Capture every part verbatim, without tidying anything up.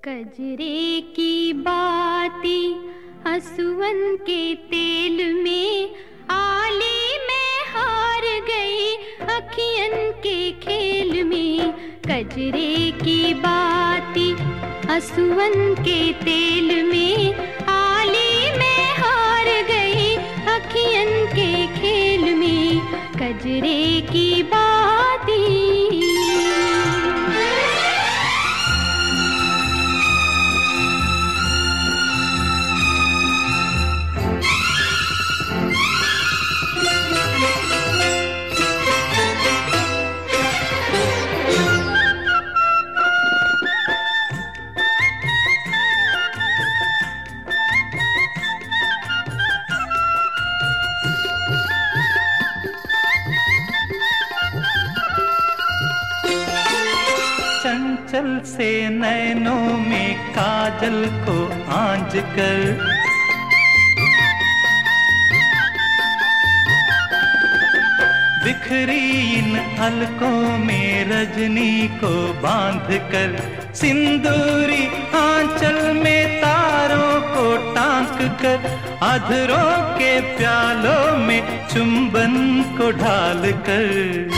कजरे की बाती हसुवन के तेल में, आली में हार गई अखियन के खेल में। कजरे की बाती हसुवन के तेल में, आली में हार गई अखियन के खेल में। कजरे की बाती चंचल से नैनों में काजल को आंज कर, बिखरी इन अलकों में रजनी को बांध कर, सिंदूरी आंचल में तारों को टांक कर, अधरों के प्यालों में चुंबन को ढाल कर,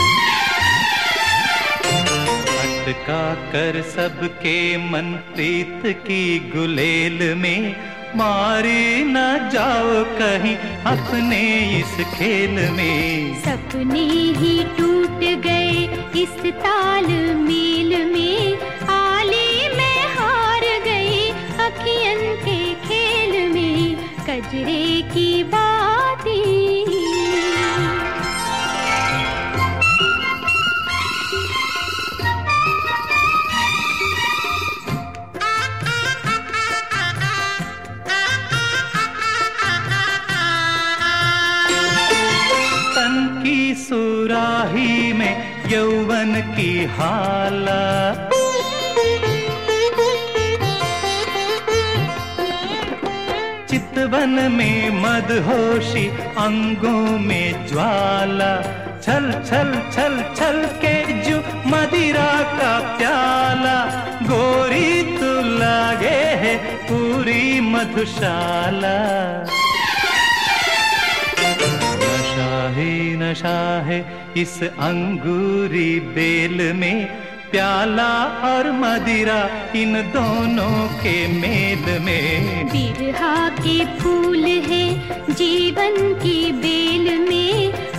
का कर सबके मन प्रीत की गुलेल में। मारी न जाओ कहीं अपने इस खेल में। सपने ही टूट गए इस ताल मेल में, आली में हार गई अखियन के खेल में। कजरे की बाती सुराही में यौवन की हाला, चितवन में मदहोशी अंगों में ज्वाला। छल छल छल छल के जो मदिरा का प्याला, गोरी तू लागे है पूरी मधुशाला। ही नशा है इस अंगूरी बेल में, प्याला और मदिरा इन दोनों के मेल में। बिरहा के फूल है जीवन की बेल में,